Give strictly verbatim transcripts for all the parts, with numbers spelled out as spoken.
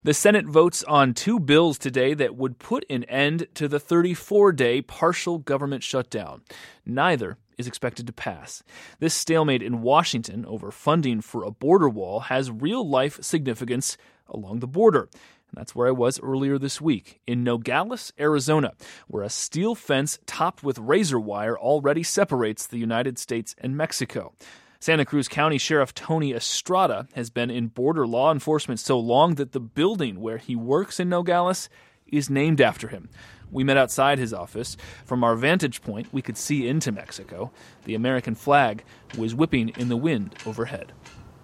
The Senate votes on two bills today that would put an end to the thirty-four day partial government shutdown. Neither is expected to pass. This stalemate in Washington over funding for a border wall has real-life significance along the border. And that's where I was earlier this week, in Nogales, Arizona, where a steel fence topped with razor wire already separates the United States and Mexico. Santa Cruz County Sheriff Tony Estrada has been in border law enforcement so long that the building where he works in Nogales is named after him. We met outside his office. From our vantage point, we could see into Mexico. The American flag was whipping in the wind overhead.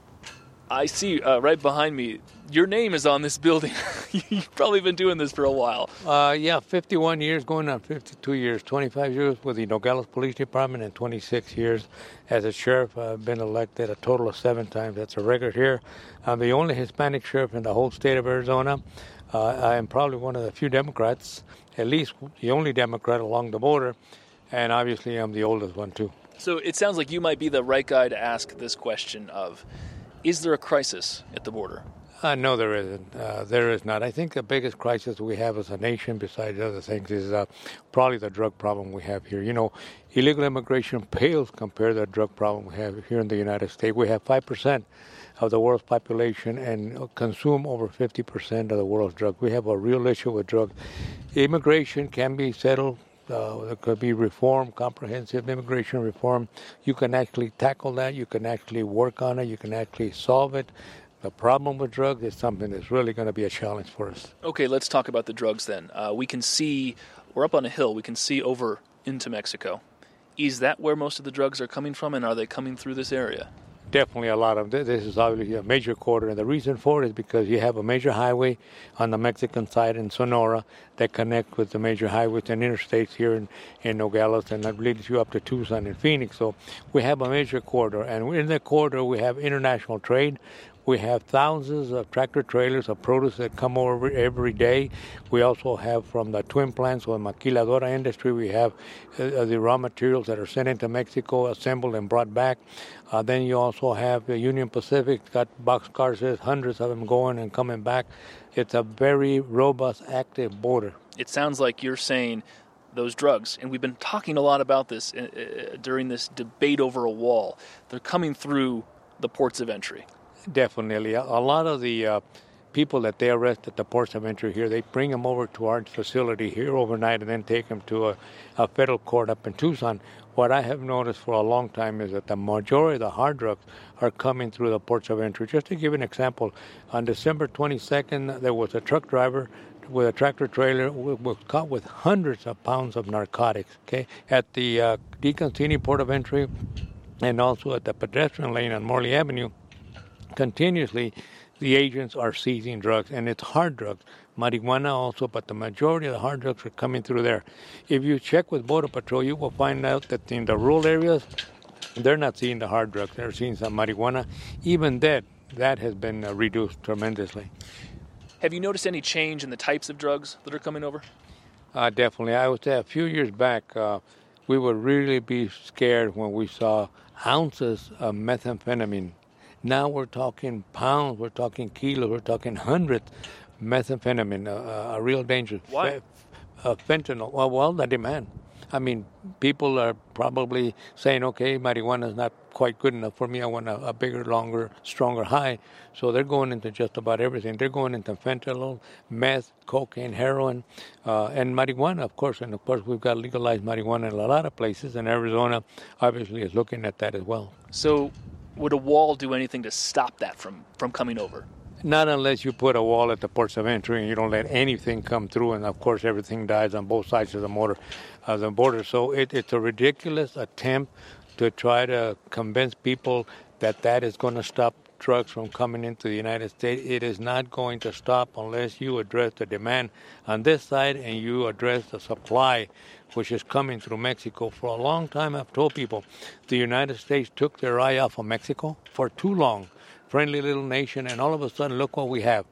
I see uh, right behind me, your name is on this building. You've probably been doing this for a while. Uh, yeah, fifty-one years, going on fifty-two years, twenty-five years with the Nogales Police Department and twenty-six years as a sheriff. I've been elected a total of seven times. That's a record here. I'm the only Hispanic sheriff in the whole state of Arizona. Uh, I am probably one of the few Democrats, at least the only Democrat along the border, and obviously I'm the oldest one too. So it sounds like you might be the right guy to ask this question of, is there a crisis at the border? Uh, no, there isn't. Uh, there is not. I think the biggest crisis we have as a nation, besides other things, is uh, probably the drug problem we have here. You know, illegal immigration pales compared to the drug problem we have here in the United States. We have five percent of the world's population and consume over fifty percent of the world's drugs. We have a real issue with drugs. Immigration can be settled. Uh, there could be reform, comprehensive immigration reform. You can actually tackle that. You can actually work on it. You can actually solve it. The problem with drugs is something that's really going to be a challenge for us. Okay, let's talk about the drugs then. Uh, we can see, we're up on a hill, we can see over into Mexico. Is that where most of the drugs are coming from, and are they coming through this area? Definitely a lot of this. This is obviously a major corridor, and the reason for it is because you have a major highway on the Mexican side in Sonora that connects with the major highways and interstates here in, in Nogales, and that leads you up to Tucson and Phoenix. So we have a major corridor, and in that corridor we have international trade. We have thousands of tractor trailers of produce that come over every day. We also have from the twin plants or maquiladora industry, we have uh, the raw materials that are sent into Mexico, assembled and brought back. Uh, then you also have the Union Pacific, got boxcars, hundreds of them going and coming back. It's a very robust, active border. It sounds like you're saying those drugs, and we've been talking a lot about this uh, during this debate over a wall, they're coming through the ports of entry. Definitely. A, a lot of the uh, people that they arrest at the ports of entry here, they bring them over to our facility here overnight and then take them to a, a federal court up in Tucson. What I have noticed for a long time is that the majority of the hard drugs are coming through the ports of entry. Just to give an example, on December twenty-second, there was a truck driver with a tractor trailer was caught with hundreds of pounds of narcotics, okay, at the uh, DeConcini port of entry and also at the pedestrian lane on Morley Avenue. Continuously, the agents are seizing drugs, and it's hard drugs, marijuana also, but the majority of the hard drugs are coming through there. If you check with Border Patrol, you will find out that in the rural areas, they're not seeing the hard drugs. They're seeing some marijuana. Even that, that has been uh, reduced tremendously. Have you noticed any change in the types of drugs that are coming over? Uh, definitely. I would say a few years back, uh, we would really be scared when we saw ounces of methamphetamine. Now we're talking pounds, we're talking kilos, we're talking hundreds. Methamphetamine, uh, a real danger. Why? F- uh, fentanyl. Well, well, the demand. I mean, people are probably saying, okay, marijuana is not quite good enough for me. I want a, a bigger, longer, stronger high. So they're going into just about everything. They're going into fentanyl, meth, cocaine, heroin, uh, and marijuana, of course. And, of course, we've got legalized marijuana in a lot of places, and Arizona obviously is looking at that as well. So would a wall do anything to stop that from, from coming over? Not unless you put a wall at the ports of entry and you don't let anything come through, and of course everything dies on both sides of the border. Uh, the border. So it, it's a ridiculous attempt to try to convince people that that is going to stop drugs from coming into the United States. It is not going to stop unless you address the demand on this side and you address the supply, which is coming through Mexico. For a long time, I've told people the United States took their eye off of Mexico for too long. Friendly little nation, and all of a sudden, look what we have.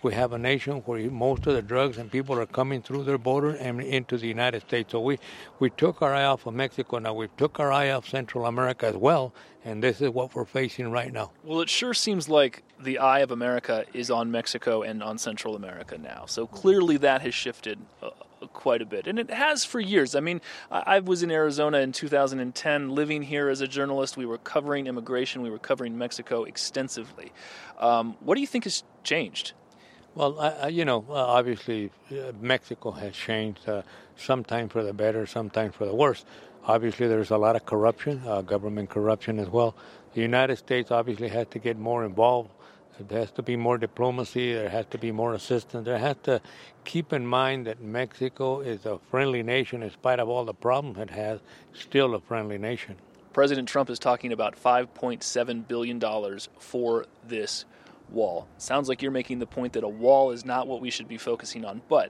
we have a nation where most of the drugs and people are coming through their border and into the United States. So we, we took our eye off of Mexico. Now we took our eye off Central America as well, and this is what we're facing right now. Well, it sure seems like the eye of America is on Mexico and on Central America now. So clearly that has shifted uh, quite a bit. And it has for years. I mean, I was in Arizona in two thousand ten, living here as a journalist. We were covering immigration. We were covering Mexico extensively. Um, what do you think has changed? Well, I, you know, obviously uh, Mexico has changed, uh, sometimes for the better, sometimes for the worse. Obviously, there's a lot of corruption, uh, government corruption as well. The United States obviously has to get more involved. There has to be more diplomacy. There has to be more assistance. There has to keep in mind that Mexico is a friendly nation in spite of all the problems it has, still a friendly nation. President Trump is talking about five point seven billion dollars for this wall. Sounds like you're making the point that a wall is not what we should be focusing on. But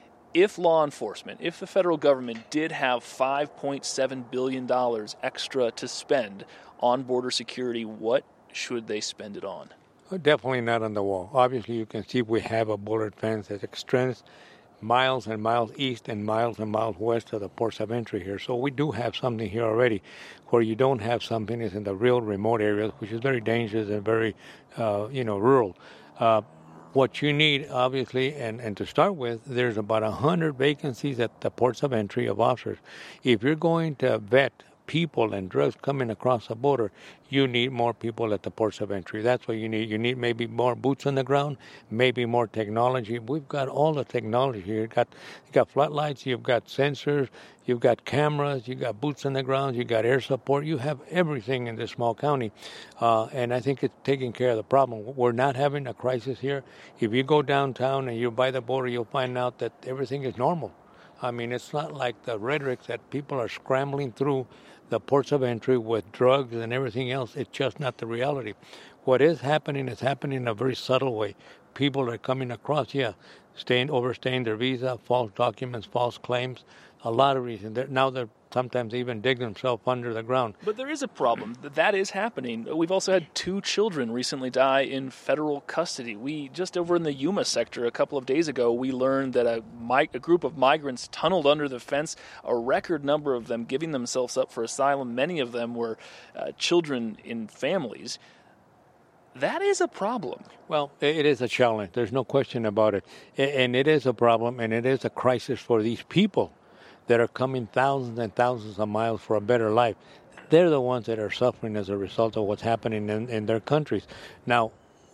if law enforcement, if the federal government did have five point seven billion dollars extra to spend on border security, what should they spend it on? Definitely not on the wall. Obviously, you can see we have a bullet fence that extends miles and miles east and miles and miles west of the ports of entry here. So we do have something here already. Where you don't have something is in the real remote areas, which is very dangerous and very, uh, you know, rural. Uh, what you need, obviously, and, and to start with, there's about one hundred vacancies at the ports of entry of officers. If you're going to vet people and drugs coming across the border, you need more people at the ports of entry. That's what you need. You need maybe more boots on the ground, maybe more technology. We've got all the technology here. You've got, you've got floodlights, you've got sensors, you've got cameras, you've got boots on the ground, you've got air support. You have everything in this small county, uh, and I think it's taking care of the problem. We're not having a crisis here. If you go downtown and you're by the border, you'll find out that everything is normal. I mean, it's not like the rhetoric that people are scrambling through the ports of entry with drugs and everything else. It's just not the reality. What is happening is happening in a very subtle way. People are coming across, yeah, staying, overstaying their visa, false documents, false claims, a lot of reasons. They're, now they're sometimes even dig themselves under the ground. But there is a problem. That is happening. We've also had two children recently die in federal custody. We, just over in the Yuma sector a couple of days ago, we learned that a, a group of migrants tunneled under the fence, a record number of them giving themselves up for asylum. Many of them were uh, children in families. That is a problem. Well, it is a challenge. There's no question about it. And it is a problem, and it is a crisis for these people that are coming thousands and thousands of miles for a better life. They're the ones that are suffering as a result of what's happening in, in their countries. Now,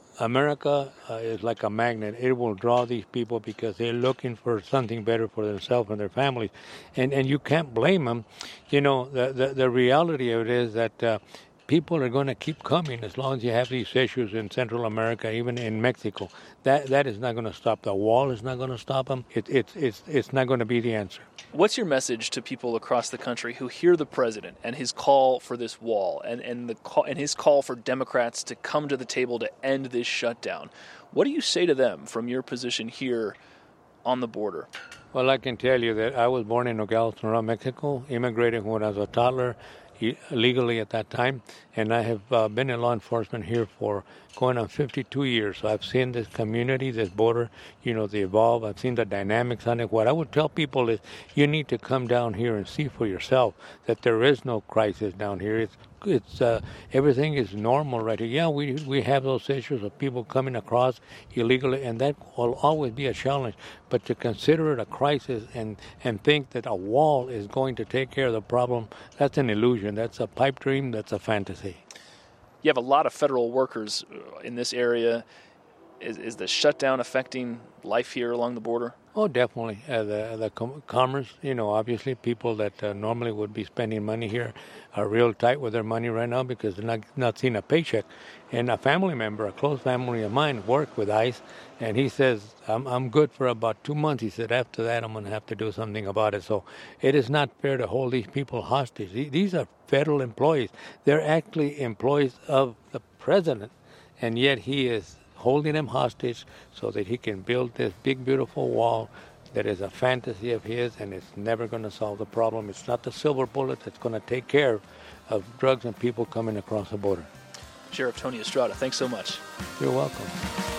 America uh, is like a magnet. It will draw these people because they're looking for something better for themselves and their families. And and you can't blame them. You know, the, the, the reality of it is that uh, people are going to keep coming as long as you have these issues in Central America, even in Mexico. That that is not going to stop. The wall is not going to stop them. It, it, it's, it's not going to be the answer. What's your message to people across the country who hear the president and his call for this wall and, and, the call, and his call for Democrats to come to the table to end this shutdown? What do you say to them from your position here on the border? Well, I can tell you that I was born in Nogales, Sonora, Mexico, immigrated when I was a toddler, legally at that time, and I have uh, been in law enforcement here for going on fifty-two years. So I've seen this community, this border, you know, they evolve. I've seen the dynamics on it. What I would tell people is you need to come down here and see for yourself that there is no crisis down here. It's it's uh, everything is normal right here. Yeah, we we have those issues of people coming across illegally, and that will always be a challenge. But to consider it a crisis and, and think that a wall is going to take care of the problem, that's an illusion. That's a pipe dream. That's a fantasy. You have a lot of federal workers in this area. Is, is the shutdown affecting life here along the border? Oh, definitely. Uh, the the com- commerce, you know, obviously people that uh, normally would be spending money here are real tight with their money right now because they're not, not seeing a paycheck. And a family member, a close family of mine, worked with ICE, and he says, I'm, I'm good for about two months. He said, after that, I'm going to have to do something about it. So it is not fair to hold these people hostage. These are federal employees. They're actually employees of the president, and yet he is holding them hostage so that he can build this big, beautiful wall that is a fantasy of his, and it's never going to solve the problem. It's not the silver bullet that's going to take care of drugs and people coming across the border. Sheriff Tony Estrada, thanks so much. You're welcome.